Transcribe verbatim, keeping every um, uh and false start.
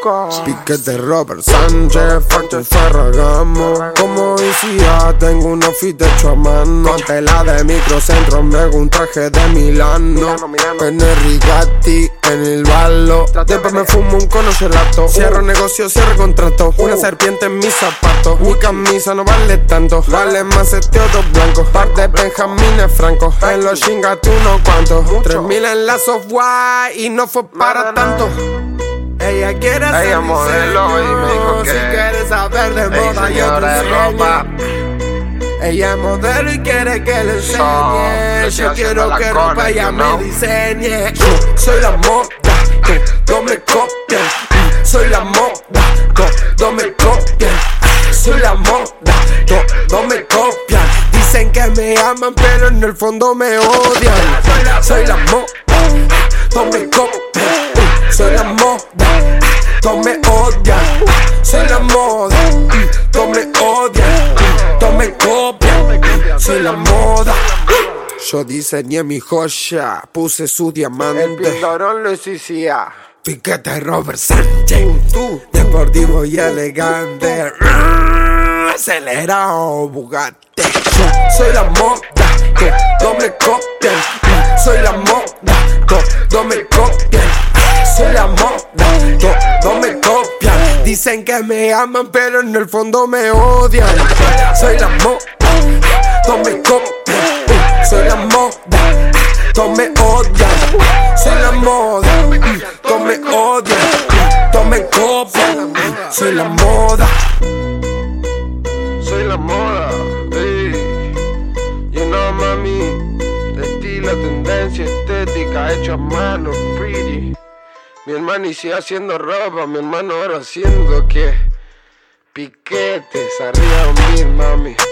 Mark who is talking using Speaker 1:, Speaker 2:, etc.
Speaker 1: loco.
Speaker 2: Piquete Robert Sánchez, Factor Ferragamo. Como I C A tengo un outfit hecho a mano. Con tela de microcentro, me hago un traje de Milano. En el Rigatti, en el balo. Después me fumo un cono gelato. Cierro negocio, cierro contrato. Una serpiente en mis zapatos. Mi camisa no vale tanto, vale más este otro blanco. Par de Benjamines Franco, en los chingate unos cuantos. Tres mil en la software y no fue para tanto. Ella quiere ser
Speaker 1: Ella modelo y me dijo que
Speaker 2: si quieres saber de
Speaker 1: ey,
Speaker 2: moda yo te
Speaker 1: señora de ropa.
Speaker 2: enseño. Ella es modelo y quiere que le
Speaker 1: So,
Speaker 2: enseñe.
Speaker 1: le
Speaker 2: Yo
Speaker 1: estoy
Speaker 2: quiero
Speaker 1: haciendo
Speaker 2: que
Speaker 1: la
Speaker 2: ropa
Speaker 1: cona,
Speaker 2: ella
Speaker 1: you
Speaker 2: me
Speaker 1: know.
Speaker 2: diseñe. Yo soy la moda, todos me copian. Soy la moda, todos me copian. Soy la moda, todos me copian. Dicen que me aman pero en el fondo me odian. Soy la moda, todos me copian. Soy la moda, todos me odian. Soy la moda, todos me odian. Todos me copian. Soy la moda. Yo diseñé mi joya, puse su diamante.
Speaker 1: El pildorón lo hicía.
Speaker 2: Piquete Robert Sánchez, tú, deportivo y elegante. Acelerado Bugatti. Yo soy la moda, todos me copian. Soy la moda, todos me copian. Soy la moda, todos me copian. Dicen que me aman pero en el fondo me odian. Soy la moda, todos me copian. Soy la moda, todos me odian. Soy la moda, todos me odian. Todos me copian. Soy la moda.
Speaker 1: Soy la moda, ey. You know, mami. Estilo, tendencia, estética, hecho a mano, pretty. Mi hermano y sigue haciendo ropa, mi hermano ahora haciendo que piquetes arriba de mí, mami.